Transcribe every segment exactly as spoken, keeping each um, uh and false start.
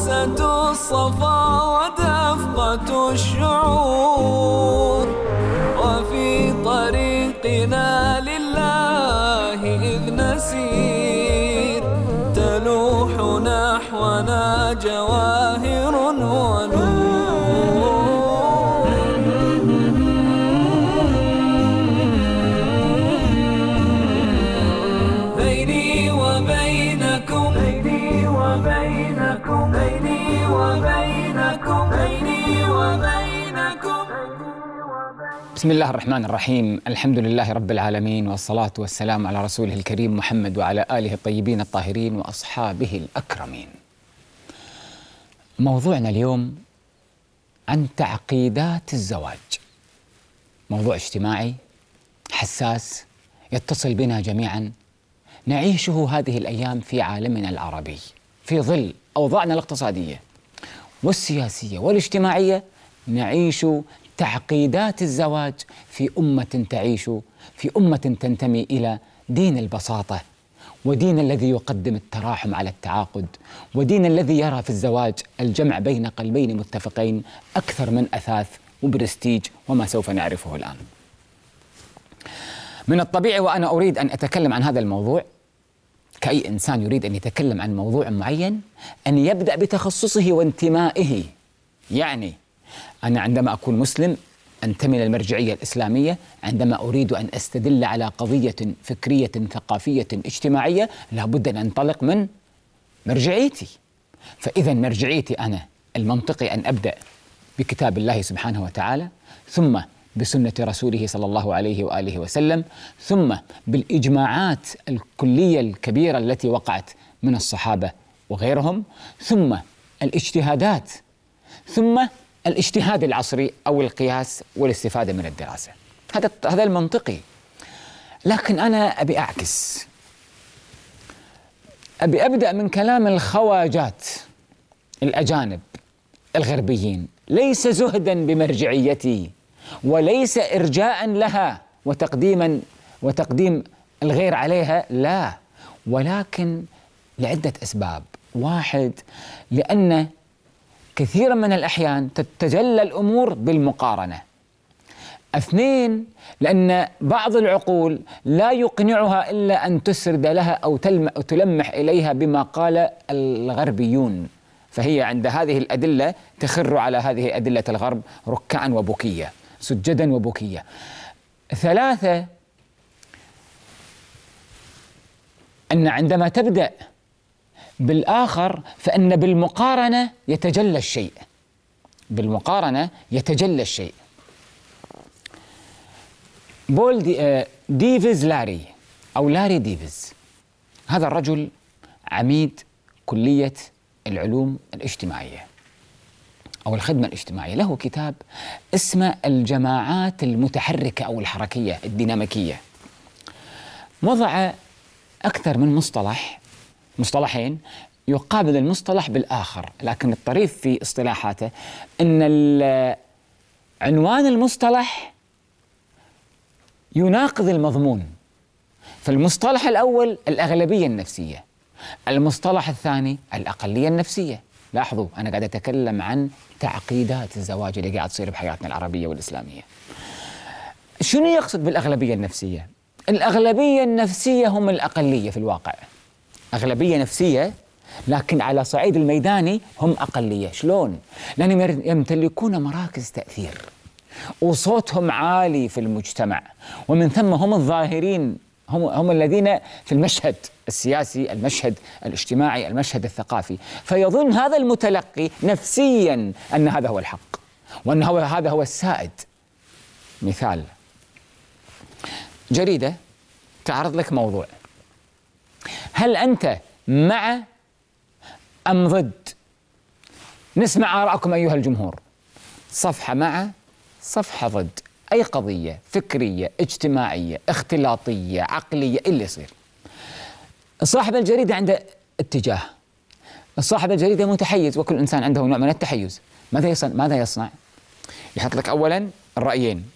موسة الصفا ودفقة الشعور، وفي طريقنا لله إذ نسير تلوح نحونا جواهر ونور. بيني وبينكم بيني وبينكم بيني وبينكم بيني وبينكم. بسم الله الرحمن الرحيم. الحمد لله رب العالمين، والصلاة والسلام على رسوله الكريم محمد وعلى آله الطيبين الطاهرين وأصحابه الأكرمين. موضوعنا اليوم عن تعقيدات الزواج، موضوع اجتماعي حساس يتصل بنا جميعا، نعيشه هذه الأيام في عالمنا العربي في ظل أوضاعنا الاقتصادية والسياسية والاجتماعية. نعيش تعقيدات الزواج في أمة تعيش في أمة تنتمي إلى دين البساطة، ودين الذي يقدم التراحم على التعاقد، ودين الذي يرى في الزواج الجمع بين قلبين متفقين أكثر من أثاث وبرستيج وما سوف نعرفه الآن. من الطبيعي وأنا أريد أن أتكلم عن هذا الموضوع كأي إنسان يريد أن يتكلم عن موضوع معين أن يبدأ بتخصصه وانتمائه. يعني أنا عندما أكون مسلم أنتمي للمرجعية الإسلامية، عندما أريد أن أستدل على قضية فكرية ثقافية اجتماعية لابد أن أنطلق من مرجعيتي. فإذا مرجعيتي أنا المنطقي أن أبدأ بكتاب الله سبحانه وتعالى، ثم بسنة رسوله صلى الله عليه وآله وسلم، ثم بالإجماعات الكلية الكبيرة التي وقعت من الصحابة وغيرهم، ثم الاجتهادات، ثم الاجتهاد العصري أو القياس والاستفادة من الدراسة. هذا هذا المنطقي. لكن أنا أبي أعكس، أبي أبدأ من كلام الخواجات الأجانب الغربيين، ليس زهدا بمرجعيتي وليس إرجاء لها وتقديما وتقديم الغير عليها، لا، ولكن لعدة أسباب. واحد، لأن كثيرا من الأحيان تتجلى الأمور بالمقارنة. اثنين، لأن بعض العقول لا يقنعها إلا أن تسرد لها أو تلمح إليها بما قال الغربيون، فهي عند هذه الأدلة تخر على هذه أدلة الغرب ركعا وبكيا، سجدا وبكيا. ثلاثة، أن عندما تبدأ بالآخر فإن بالمقارنة يتجلى الشيء، بالمقارنة يتجلى الشيء. بول دي ديفيز لاري أو لاري ديفيز، هذا الرجل عميد كلية العلوم الاجتماعية أو الخدمة الاجتماعية، له كتاب اسمه الجماعات المتحركة أو الحركية الديناميكية. وضع أكثر من مصطلح مصطلحين يقابل المصطلح بالآخر، لكن الطريف في اصطلاحاته أن عنوان المصطلح يناقض المضمون. فالمصطلح الأول الأغلبية النفسية، المصطلح الثاني الأقلية النفسية. لاحظوا أنا قاعد أتكلم عن تعقيدات الزواج اللي قاعد تصير بحياتنا العربية والإسلامية. شنو يقصد بالأغلبية النفسية؟ الأغلبية النفسية هم الأقلية في الواقع، أغلبية نفسية لكن على صعيد الميداني هم أقلية. شلون؟ لأنهم يمتلكون مراكز تأثير وصوتهم عالي في المجتمع، ومن ثم هم الظاهرين، هم, هم الذين في المشهد السياسي، المشهد الاجتماعي، المشهد الثقافي. فيظن هذا المتلقي نفسيا أن هذا هو الحق وأن هو هذا هو السائد. مثال، جريدة تعرض لك موضوع، هل أنت مع أم ضد؟ نسمع آراءكم أيها الجمهور. صفحة مع، صفحة ضد، أي قضية فكرية اجتماعية اختلاطية عقلية اللي يصير. صاحب الجريدة عنده اتجاه، صاحب الجريدة متحيز، وكل إنسان عنده نوع من التحيز. ماذا يصنع؟ ماذا يصنع؟ يحط لك أولا الرأيين،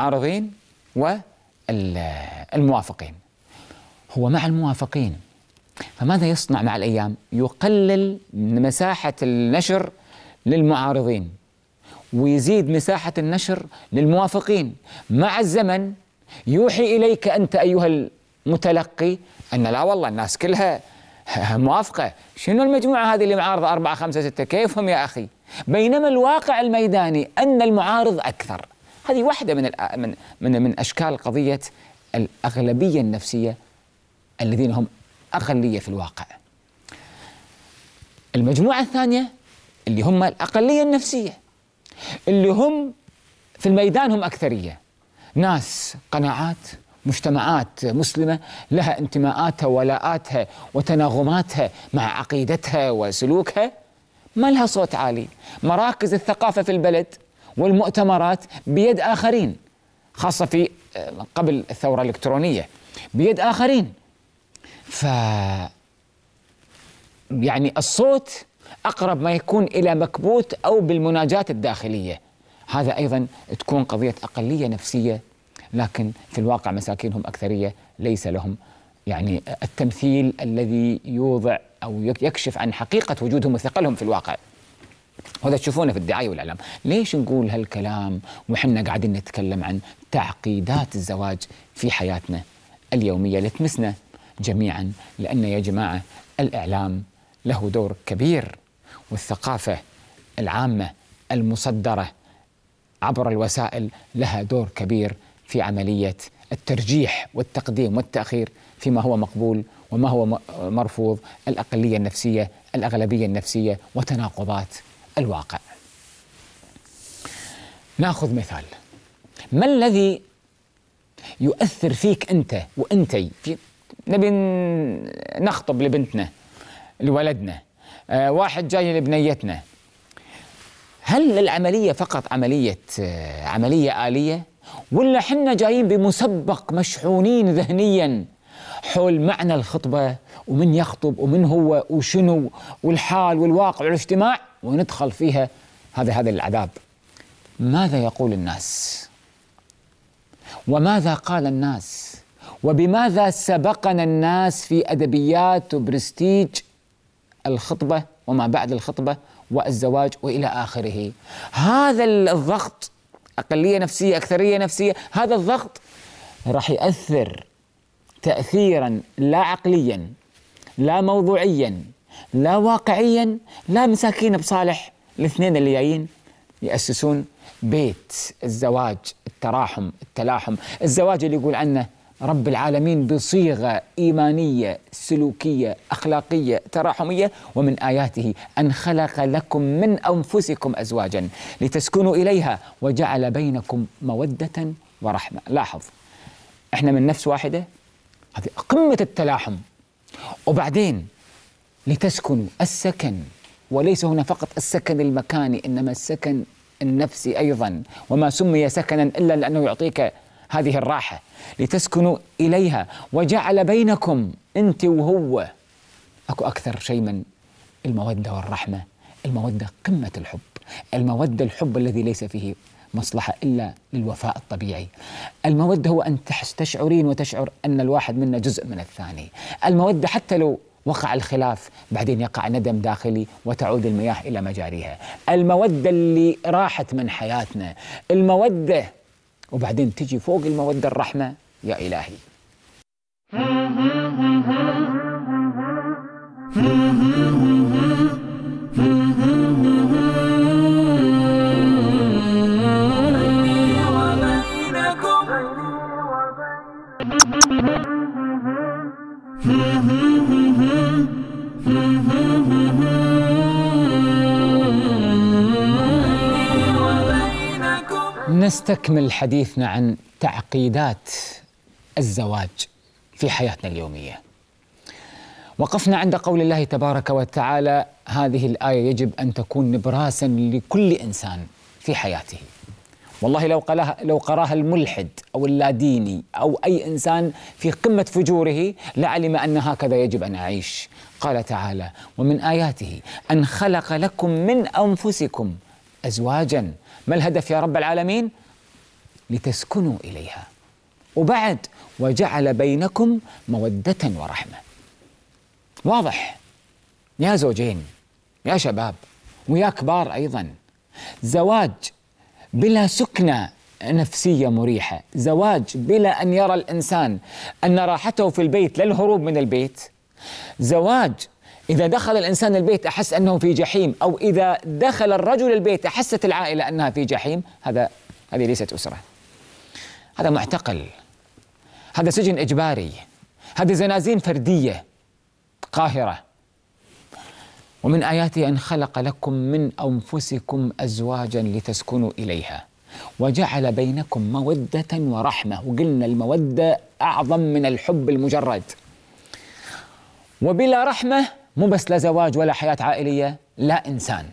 المعارضين والموافقين. هو مع الموافقين فماذا يصنع مع الأيام؟ يقلل مساحة النشر للمعارضين ويزيد مساحة النشر للموافقين. مع الزمن يوحي إليك أنت أيها المتلقي أن لا والله الناس كلها موافقة، شنو المجموعة هذه اللي معارضة أربعة خمسة ستة كيفهم يا أخي؟ بينما الواقع الميداني أن المعارض أكثر. هذه واحدة من من من, من أشكال قضية الأغلبية النفسية الذين هم أقلية في الواقع. المجموعة الثانية اللي هم الأقلية النفسية اللي هم في الميدان هم أكثرية، ناس قناعات، مجتمعات مسلمة لها انتماءاتها ولاءاتها وتناغماتها مع عقيدتها وسلوكها، ما لها صوت عالي. مراكز الثقافة في البلد والمؤتمرات بيد آخرين، خاصة في قبل الثورة الإلكترونية بيد آخرين. ف يعني الصوت أقرب ما يكون إلى مكبوت أو بالمناجاة الداخلية. هذا أيضا تكون قضية أقلية نفسية، لكن في الواقع مساكينهم أكثرية ليس لهم يعني التمثيل الذي يوضع أو يكشف عن حقيقة وجودهم وثقلهم في الواقع. وهذا تشوفونه في الدعاية والإعلام. ليش نقول هالكلام وحنا قاعدين نتكلم عن تعقيدات الزواج في حياتنا اليومية اللي تمسنا جميعا؟ لأن يا جماعة الإعلام له دور كبير، والثقافة العامة المصدرة عبر الوسائل لها دور كبير في عملية الترجيح والتقديم والتأخير فيما هو مقبول وما هو مرفوض، الأقلية النفسية، الأغلبية النفسية، وتناقضات الواقع. نأخذ مثال. ما الذي يؤثر فيك أنت وأنتي في نبي نخطب لبنتنا لولدنا، آه واحد جاي لبنيتنا، هل العملية فقط عملية آه عملية آلية، ولا حنا جايين بمسبق مشحونين ذهنيا حول معنى الخطبة ومن يخطب ومن هو وشنو والحال والواقع والاجتماع وندخل فيها هذا هذا العذاب؟ ماذا يقول الناس؟ وماذا قال الناس؟ وبماذا سبقنا الناس في أدبيات وبرستيج الخطبة وما بعد الخطبة والزواج وإلى آخره؟ هذا الضغط، أقلية نفسية أكثرية نفسية، هذا الضغط راح يأثر تأثيرا لا عقليا لا موضوعيا لا واقعيا لا مساكين بصالح الاثنين اللي جايين يأسسون بيت الزواج، التراحم، التلاحم، الزواج اللي يقول عنه رب العالمين بصيغة إيمانية سلوكية أخلاقية تراحمية: ومن آياته أن خلق لكم من أنفسكم أزواجا لتسكنوا إليها وجعل بينكم مودة ورحمة. لاحظ، إحنا من نفس واحدة، هذه قمة التلاحم. وبعدين لتسكنوا، السكن، وليس هنا فقط السكن المكاني إنما السكن النفسي أيضا، وما سمي سكنا إلا لأنه يعطيك هذه الراحة، لتسكنوا إليها وجعل بينكم، أنت وهو. أكو أكثر شيء من المودة والرحمة. المودة قمة الحب، المودة الحب الذي ليس فيه مصلحة إلا للوفاء الطبيعي. المودة هو أن تشعرين وتشعر أن الواحد منا جزء من الثاني. المودة حتى لو وقع الخلاف بعدين يقع ندم داخلي وتعود المياه إلى مجاريها. المودة اللي راحت من حياتنا، المودة، وبعدين تجي فوق المودة الرحمة. يا إلهي، نستكمل حديثنا عن تعقيدات الزواج في حياتنا اليومية. وقفنا عند قول الله تبارك وتعالى: هذه الآية يجب أن تكون نبراسا لكل إنسان في حياته. والله لو قراها لو قراها الملحد أو اللاديني أو أي إنسان في قمة فجوره لعلم أن هكذا يجب أن أعيش. قال تعالى: ومن آياته أن خلق لكم من أنفسكم أزواجا. ما الهدف يا رب العالمين؟ لتسكنوا إليها. وبعد: وجعل بينكم مودة ورحمة. واضح يا زوجين يا شباب ويا كبار أيضا، زواج بلا سكنة نفسية مريحة، زواج بلا أن يرى الإنسان أن راحته في البيت للهروب من البيت، زواج إذا دخل الإنسان البيت أحس أنه في جحيم، أو إذا دخل الرجل البيت أحست العائلة أنها في جحيم، هذا هذه ليست أسرة، هذا معتقل، هذا سجن إجباري، هذه زنازين فردية قاهرة. ومن آياته أن خلق لكم من أنفسكم أزواجا لتسكنوا إليها وجعل بينكم مودة ورحمة، وقلنا المودة أعظم من الحب المجرد، وبلا رحمة مو بس لا زواج ولا حياة عائلية، لا إنسان.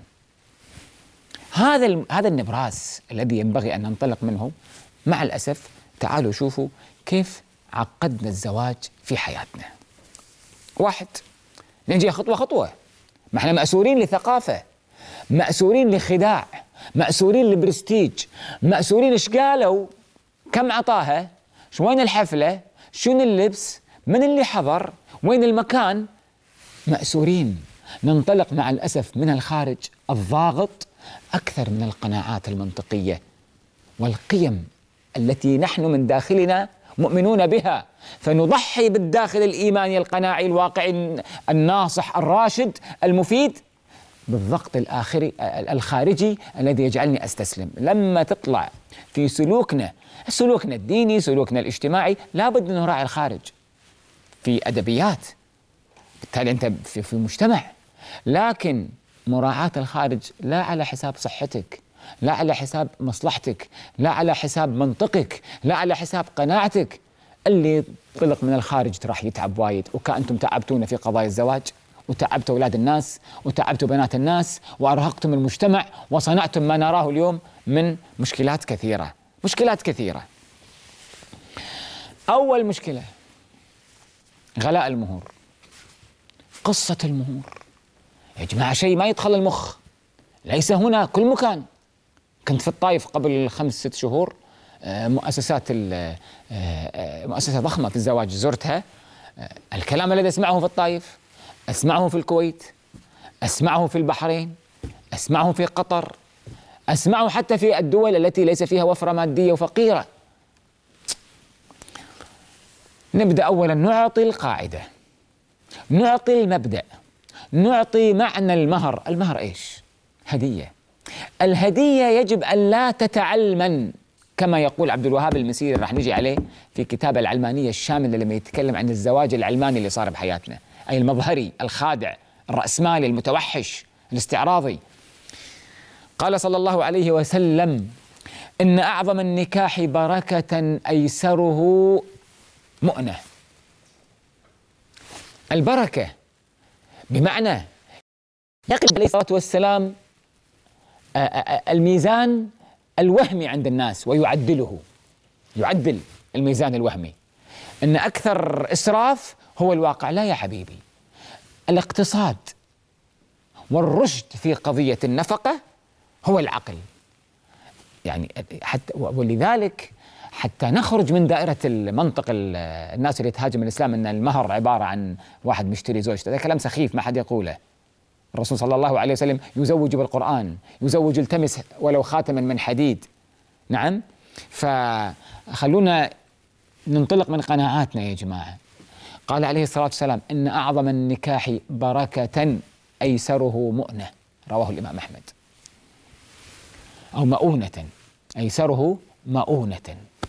هذا هذا النبراس الذي ينبغي أن ننطلق منه. مع الأسف تعالوا شوفوا كيف عقدنا الزواج في حياتنا. واحد، نجي خطوة خطوة، ما احنا مأسورين لثقافة، مأسورين لخداع، مأسورين لبرستيج، مأسورين ايش قالوا، كم عطاها، شو وين الحفلة، شنو اللبس، من اللي حضر، وين المكان، مأسورين. ننطلق مع الأسف من الخارج الضاغط أكثر من القناعات المنطقية والقيم التي نحن من داخلنا مؤمنون بها، فنضحي بالداخل الإيماني القناعي الواقعي الناصح الراشد المفيد بالضغط الآخري الخارجي الذي يجعلني أستسلم. لما تطلع في سلوكنا سلوكنا الديني، سلوكنا الاجتماعي، لابد أن نراعي الخارج في أدبيات، بالتالي أنت في, في مجتمع، لكن مراعاة الخارج لا على حساب صحتك، لا على حساب مصلحتك، لا على حساب منطقك، لا على حساب قناعتك. اللي طلق من الخارج راح يتعب وايد، وكأنتم تعبتونا في قضايا الزواج، وتعبتوا أولاد الناس، وتعبتوا بنات الناس، وأرهقتم المجتمع، وصنعتم ما نراه اليوم من مشكلات كثيرة، مشكلات كثيرة. أول مشكلة غلاء المهور، قصة المهور. يا جماعة شيء ما يدخل المخ، ليس هنا كل مكان. كنت في الطائف قبل خمس ست شهور، مؤسسات مؤسسة ضخمة في الزواج زرتها. الكلام الذي أسمعه في الطائف أسمعه في الكويت، أسمعه في البحرين، أسمعه في قطر، أسمعه حتى في الدول التي ليس فيها وفرة مادية وفقيرة. نبدأ أولا، نعطي القاعدة، نعطي المبدأ، نعطي معنى المهر. المهر إيش؟ هدية. الهدية يجب أن لا تتعلمن، كما يقول عبد الوهاب المسيري، راح نجي عليه في كتاب العلمانية الشاملة لما يتكلم عن الزواج العلماني اللي صار بحياتنا، أي المظهري الخادع الرأسمالي المتوحش الاستعراضي. قال صلى الله عليه وسلم: إن أعظم النكاح بركة أيسره مؤنة. البركة بمعنى يقف عليه الصلاة والسلام الميزان الوهمي عند الناس ويعدله، يعدل الميزان الوهمي، إن أكثر إسراف هو الواقع. لا يا حبيبي، الاقتصاد والرشد في قضية النفقة هو العقل. يعني حتى ولذلك حتى نخرج من دائرة المنطق الناس اللي تهاجم الإسلام أن المهر عبارة عن واحد مشتري زوجته، هذا كلام سخيف ما حد يقوله. الرسول صلى الله عليه وسلم يزوج بالقرآن، يزوج التمس ولو خاتما من حديد. نعم، فخلونا ننطلق من قناعاتنا يا جماعة. قال عليه الصلاة والسلام: إن أعظم النكاح بركة أيسره مؤنة، رواه الإمام أحمد، أو مؤونة، أيسره مؤونة.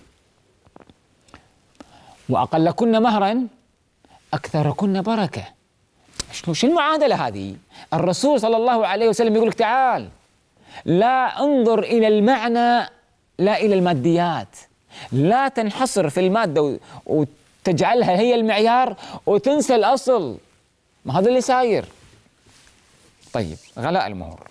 وأقلكن مهرا أكثركن بركة. شو المعادلة هذه؟ الرسول صلى الله عليه وسلم يقول لك تعال، لا انظر إلى المعنى لا إلى الماديات، لا تنحصر في المادة وتجعلها هي المعيار وتنسى الأصل. ما هذا اللي ساير. طيب، غلاء المهور.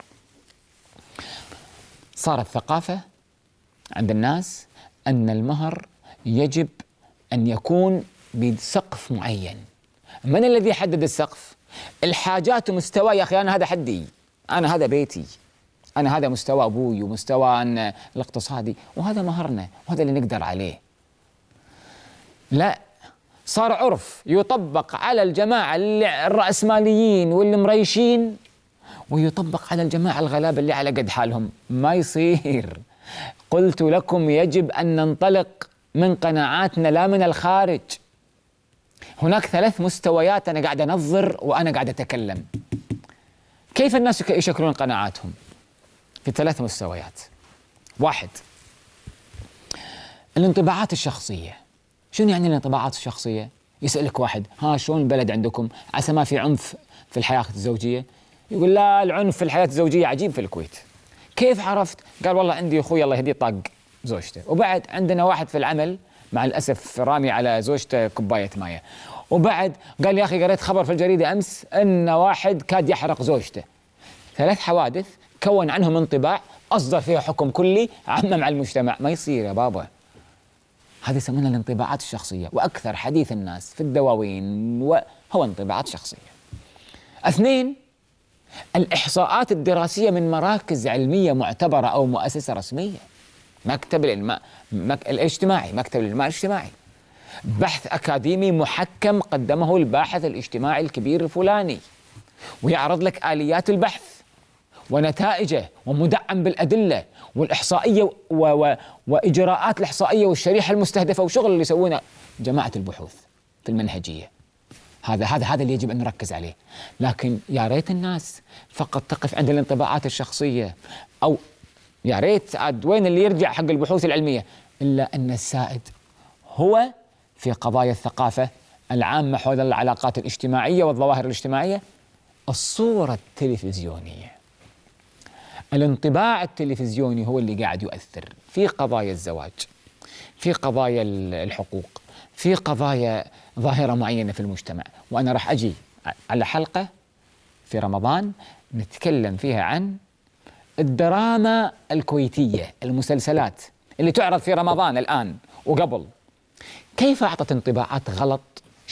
صارت ثقافة عند الناس أن المهر يجب أن يكون بسقف معين. من الذي يحدد السقف؟ الحاجات ومستوى. يا أخي أنا هذا حدي، أنا هذا بيتي، أنا هذا مستوى أبوي ومستوى الاقتصادي، وهذا مهرنا وهذا اللي نقدر عليه. لا، صار عرف يطبق على الجماعة الرأسماليين واللي مريشين، ويطبق على الجماعة الغلابة اللي على قد حالهم. ما يصير. قلت لكم يجب أن ننطلق من قناعاتنا لا من الخارج. هناك ثلاث مستويات أنا قاعد أنظر وأنا قاعد أتكلم. كيف الناس يشكلون قناعاتهم؟ في ثلاث مستويات. واحد، الانطباعات الشخصية. شنو يعني الانطباعات الشخصية؟ يسألك واحد: ها شلون البلد عندكم؟ عسى ما في عنف في الحياة الزوجية؟ يقول: لا، العنف في الحياة الزوجية عجيب في الكويت. كيف عرفت؟ قال: والله عندي أخوي الله يهديه طاق زوجته. وبعد عندنا واحد في العمل مع الأسف رامي على زوجته كوباية مايه. وبعد قال: يا أخي قريت خبر في الجريدة أمس أن واحد كاد يحرق زوجته. ثلاث حوادث كون عنهم انطباع، أصدر فيها حكم كلي عمم على المجتمع. ما يصير يا بابا. هذه يسمونها الانطباعات الشخصية، وأكثر حديث الناس في الدواوين هو انطباعات شخصية. اثنين، الإحصاءات الدراسية من مراكز علمية معتبرة أو مؤسسة رسمية. مكتب الإنماء مك... الاجتماعي مكتب الإنماء الاجتماعي، بحث أكاديمي محكم قدمه الباحث الاجتماعي الكبير الفلاني، ويعرض لك آليات البحث ونتائجه ومدعم بالأدلة والإحصائية و... و... وإجراءات الإحصائية والشريحة المستهدفة وشغل اللي يسوونه جماعة البحوث في المنهجية. هذا هذا هذا اللي يجب أن نركز عليه. لكن يا ريت الناس فقط تقف عند الانطباعات الشخصية، أو يا ريت عاد وين اللي يرجع حق البحوث العلمية. إلا أن السائد هو في قضايا الثقافة العامة حول العلاقات الاجتماعية والظواهر الاجتماعية الصورة التلفزيونية. الانطباع التلفزيوني هو اللي قاعد يؤثر في قضايا الزواج، في قضايا الحقوق، في قضايا ظاهرة معينة في المجتمع. وأنا راح أجي على حلقة في رمضان نتكلم فيها عن الدراما الكويتية، المسلسلات اللي تعرض في رمضان الآن وقبل، كيف أعطت انطباعات غلط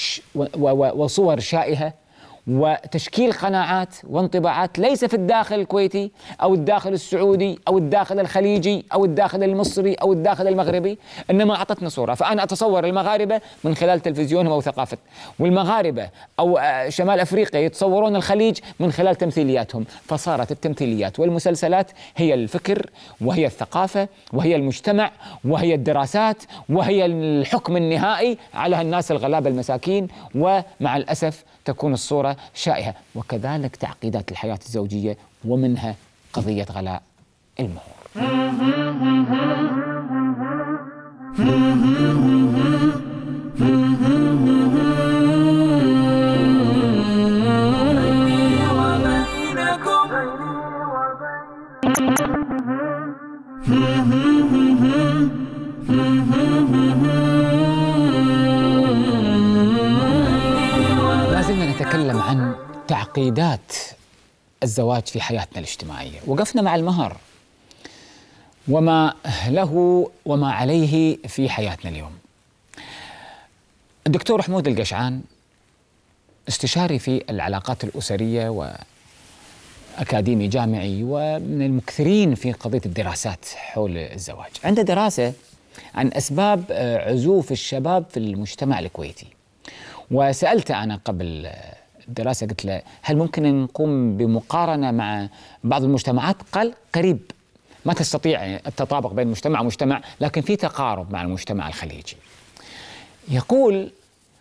وصور شائهة وتشكيل قناعات وانطباعات ليس في الداخل الكويتي أو الداخل السعودي أو الداخل الخليجي أو الداخل المصري أو الداخل المغربي، إنما أعطتنا صورة. فأنا أتصور المغاربة من خلال تلفزيونهم أو ثقافة، والمغاربة أو شمال أفريقيا يتصورون الخليج من خلال تمثيلياتهم. فصارت التمثيليات والمسلسلات هي الفكر وهي الثقافة وهي المجتمع وهي الدراسات وهي الحكم النهائي على الناس الغلابة المساكين، ومع الأسف تكون الصورة شائهة. وكذلك تعقيدات الحياة الزوجية، ومنها قضية غلاء المهور. نتكلم عن تعقيدات الزواج في حياتنا الاجتماعية. وقفنا مع المهر وما له وما عليه في حياتنا اليوم. الدكتور حمود القشعان استشاري في العلاقات الأسرية وأكاديمي جامعي ومن المكثرين في قضية الدراسات حول الزواج. عنده دراسة عن أسباب عزوف الشباب في المجتمع الكويتي، وسألته أنا قبل الدراسة قلت له: هل ممكن نقوم بمقارنة مع بعض المجتمعات؟ قال: قريب، ما تستطيع التطابق بين مجتمع ومجتمع، لكن في تقارب مع المجتمع الخليجي. يقول: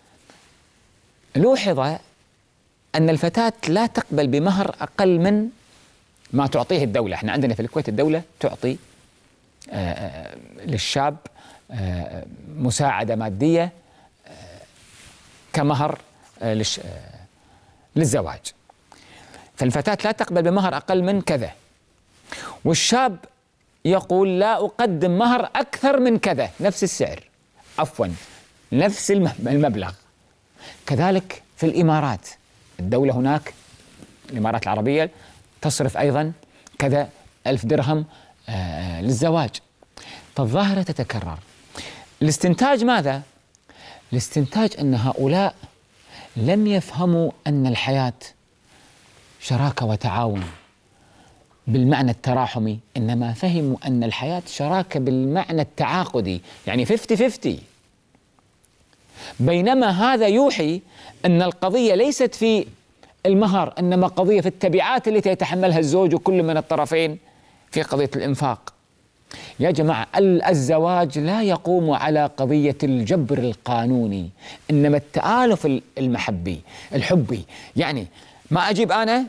لوحظ أن الفتاة لا تقبل بمهر أقل من ما تعطيه الدولة. احنا عندنا في الكويت الدولة تعطي آه للشاب آه مساعدة مادية آه كمهر آه للزواج. فالفتاة لا تقبل بمهر أقل من كذا، والشاب يقول: لا أقدم مهر أكثر من كذا، نفس السعر، عفوا نفس المبلغ. كذلك في الإمارات، الدولة هناك الإمارات العربية تصرف أيضا كذا ألف درهم آه للزواج. فالظاهرة تتكرر. الاستنتاج ماذا؟ الاستنتاج أن هؤلاء لم يفهموا أن الحياة شراكة وتعاون بالمعنى التراحمي، إنما فهموا أن الحياة شراكة بالمعنى التعاقدي، يعني فيفتي فيفتي. بينما هذا يوحي أن القضية ليست في المهر، إنما قضية في التبعات التي يتحملها الزوج وكل من الطرفين في قضية الإنفاق. يا جماعة، الزواج لا يقوم على قضية الجبر القانوني، إنما التآلف المحبي الحبي. يعني ما أجيب أنا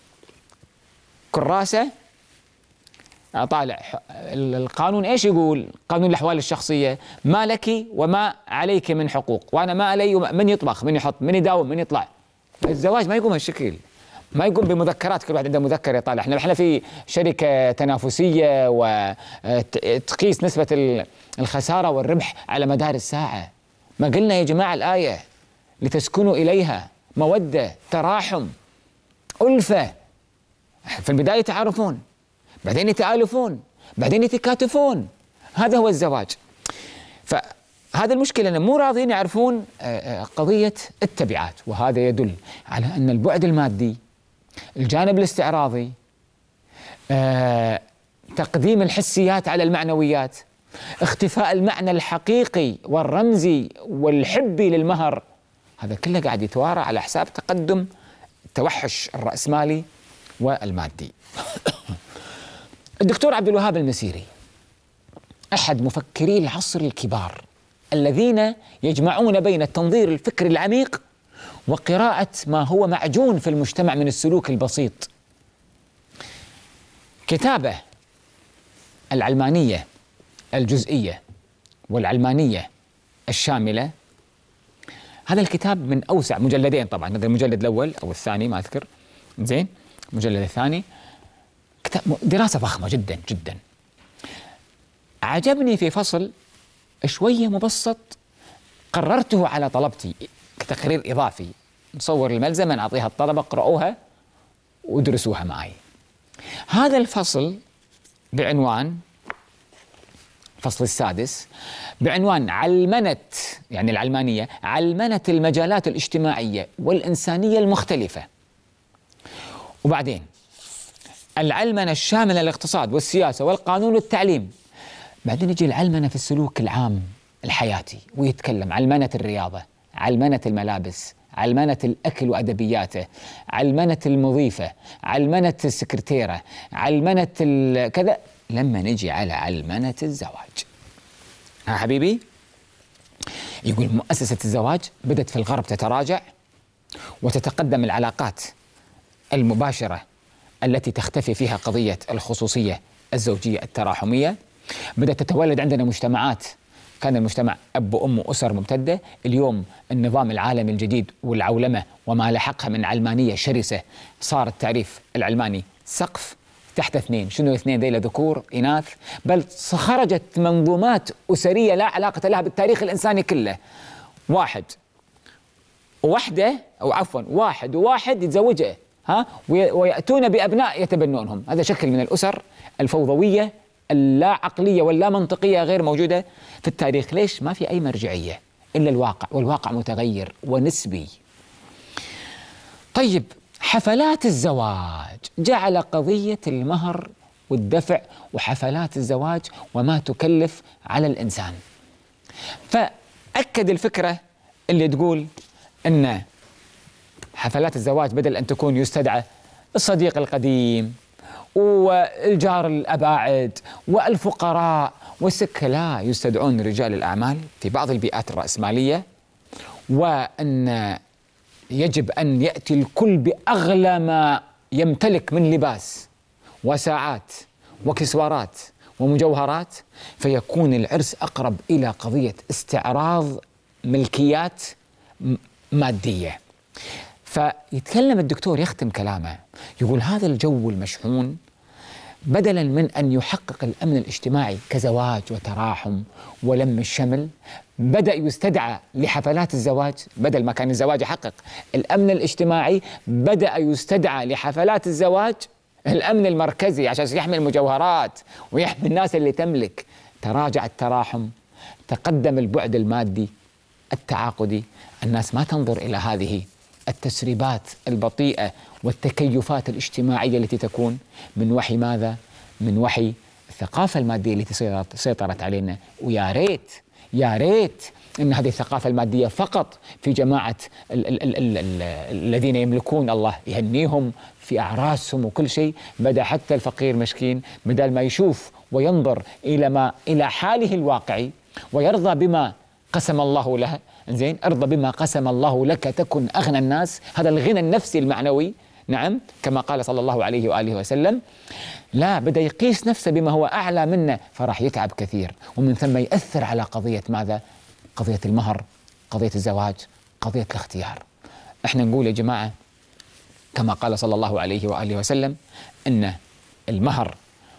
كراسة أطالع القانون إيش يقول، قانون الأحوال الشخصية، ما لك وما عليك من حقوق، وأنا ما علي من يطبخ من يحط من يداوم من يطلع. الزواج ما يقوم هالشكل، ما يقوم بمذكرات كل واحد عنده مذكر يطالع. احنا احنا في شركة تنافسية وتقيس نسبة الخسارة والربح على مدار الساعة. ما قلنا يا جماعة الآية لتسكنوا إليها، مودة، تراحم، ألفة. في البداية تعارفون، بعدين يتآلفون، بعدين يتكاتفون. هذا هو الزواج. فهذا المشكلة أن مو راضين يعرفون قضية التبعات، وهذا يدل على أن البعد المادي، الجانب الاستعراضي، تقديم الحسيات على المعنويات، اختفاء المعنى الحقيقي والرمزي والحبي للمهر، هذا كله قاعد يتوارى على حساب تقدم التوحش الرأسمالي والمادي. الدكتور عبد الوهاب المسيري أحد مفكري العصر الكبار الذين يجمعون بين التنظير الفكري العميق وقراءة ما هو معجون في المجتمع من السلوك البسيط. كتابه العلمانية الجزئية والعلمانية الشاملة، هذا الكتاب من أوسع مجلدين، طبعا هذا المجلد الأول أو الثاني ما أذكر، زين، المجلد الثاني، كتاب دراسة ضخمة جدا جدا. عجبني في فصل شوية مبسط قررته على طلبتي كتقرير إضافي، نصور الملزمة نعطيها الطلبة اقرأوها ودرسوها معي. هذا الفصل بعنوان، الفصل السادس بعنوان علمنة، يعني العلمانية، علمنة المجالات الاجتماعية والإنسانية المختلفة. وبعدين العلمنة الشاملة للاقتصاد والسياسة والقانون والتعليم. بعدين يجي العلمنة في السلوك العام الحياتي، ويتكلم علمنة الرياضة، علمنة الملابس، علمنة الأكل وأدبياته، علمنة المضيفة، علمنة السكرتيرة، علمنة كذا، لما نجي على علمنة الزواج. ها حبيبي، يقول مؤسسة الزواج بدأت في الغرب تتراجع وتتقدم العلاقات المباشرة التي تختفي فيها قضية الخصوصية الزوجية التراحمية. بدأت تتولد عندنا مجتمعات، كان المجتمع أب وأم وأسر ممتدة. اليوم النظام العالمي الجديد والعولمة وما لحقها من علمانية شرسة، صار التعريف العلماني سقف تحت اثنين. شنو اثنين ذيلا؟ ذكور إناث. بل خرجت منظومات أسرية لا علاقة لها بالتاريخ الإنساني كله. واحد وواحدة، أو عفوا واحد وواحد يتزوجه، ها، ويأتون بأبناء يتبنونهم. هذا شكل من الأسر الفوضوية اللا عقلية واللا منطقية غير موجودة في التاريخ. ليش؟ ما في أي مرجعية إلا الواقع، والواقع متغير ونسبي. طيب، حفلات الزواج جعل قضية المهر والدفع وحفلات الزواج وما تكلف على الإنسان، فأكد الفكرة اللي تقول أن حفلات الزواج بدل أن تكون يستدعى الصديق القديم والجار الأباعد والفقراء والسكة، لا، يستدعون رجال الأعمال في بعض البيئات الرأسمالية، وأن يجب أن يأتي الكل بأغلى ما يمتلك من لباس وساعات وكسوارات ومجوهرات، فيكون العرس أقرب إلى قضية استعراض ملكيات مادية. فيتكلم الدكتور، يختم كلامه يقول هذا الجو المشحون بدلا من أن يحقق الأمن الاجتماعي كزواج وتراحم ولم الشمل، بدأ يستدعى لحفلات الزواج، بدل ما كان الزواج يحقق الأمن الاجتماعي، بدأ يستدعى لحفلات الزواج الأمن المركزي عشان يحمي المجوهرات ويحمي الناس اللي تملك. تراجع التراحم، تقدم البعد المادي التعاقدي. الناس ما تنظر إلى هذه التسريبات البطيئة والتكيفات الاجتماعية التي تكون من وحي ماذا؟ من وحي الثقافة المادية التي سيطرت علينا. ويا ريت يا ريت أن هذه الثقافة المادية فقط في جماعة ال ال ال ال ال الذين يملكون، الله يهنيهم في أعراسهم وكل شيء. بدأ حتى الفقير مسكين بدل ما يشوف وينظر إلى ما إلى حاله الواقعي ويرضى بما قسم الله له، زين، ارضى بما قسم الله لك تكن أغنى الناس. هذا الغنى النفسي المعنوي، نعم، كما قال صلى الله عليه وآله وسلم. لا، بدأ يقيس نفسه بما هو أعلى منه، فراح يتعب كثير، ومن ثم يأثر على قضية ماذا؟ قضية المهر، قضية الزواج، قضية الاختيار. احنا نقول يا جماعة كما قال صلى الله عليه وآله وسلم أن المهر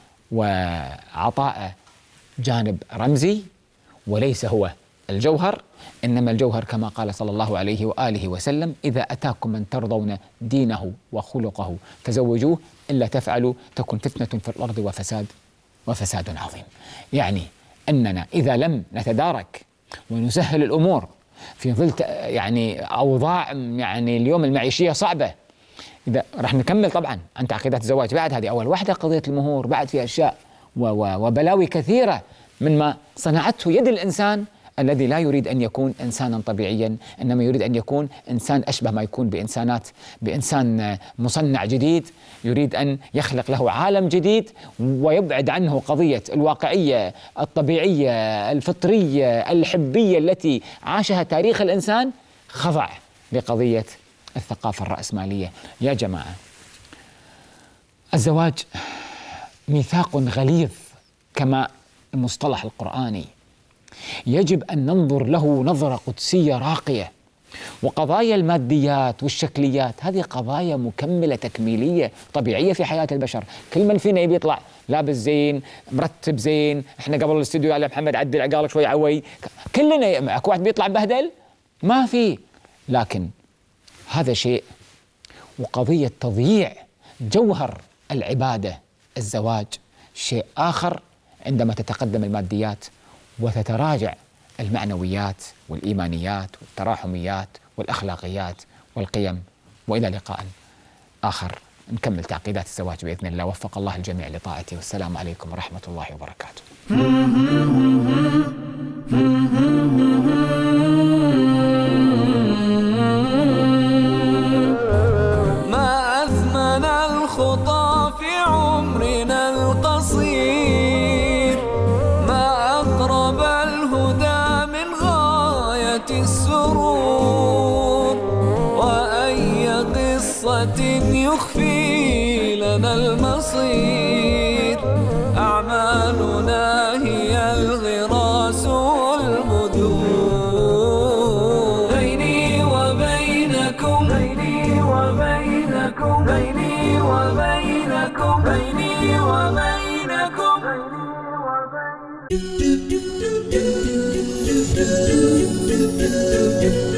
وعطاء جانب رمزي وليس هو الجوهر، إنما الجوهر كما قال صلى الله عليه وآله وسلم: إذا أتاكم من ترضون دينه وخلقه فزوجوه، إلا تفعلوا تكن فتنة في الأرض وفساد وفساد عظيم. يعني أننا إذا لم نتدارك ونسهل الأمور في ظل يعني أوضاع يعني اليوم المعيشية صعبة، إذا راح نكمل طبعا عن تعقيدات الزواج بعد، هذه أول واحدة قضية المهور، بعد في أشياء وبلاوي كثيرة مما صنعته يد الإنسان الذي لا يريد أن يكون إنسانا طبيعيا، إنما يريد أن يكون إنسان أشبه ما يكون بإنسانات بإنسان مصنع جديد، يريد أن يخلق له عالم جديد ويبعد عنه قضية الواقعية الطبيعية الفطرية الحبية التي عاشها تاريخ الإنسان، خضع لقضية الثقافة الرأسمالية. يا جماعة، الزواج ميثاق غليظ كما المصطلح القرآني، يجب أن ننظر له نظرة قدسية راقية. وقضايا الماديات والشكليات هذه قضايا مكملة تكميلية طبيعية في حياة البشر. كل من فينا يبي يطلع لابس زين مرتب زين، احنا قبل الاستوديو قال محمد عدل عقالك شوي عوي، كلنا اكو واحد بيطلع بهدل ما في، لكن هذا شيء. وقضية تضييع جوهر العبادة الزواج شيء آخر عندما تتقدم الماديات وتتراجع المعنويات والإيمانيات والتراحميات والأخلاقيات والقيم. وإلى لقاء آخر نكمل تعقيدات الزواج بإذن الله. وفق الله الجميع لطاعته، والسلام عليكم ورحمة الله وبركاته. ما أثمن الخطى في عمرنا القصير، ما أقرب الهدى من غاية السرور، وأي قصة يخفي لنا المصير، أعمالنا هي الغراس والبذور. بيني وبينكم بيني وبينكم بيني وبينكم بيني وبينكم بيني وبينكم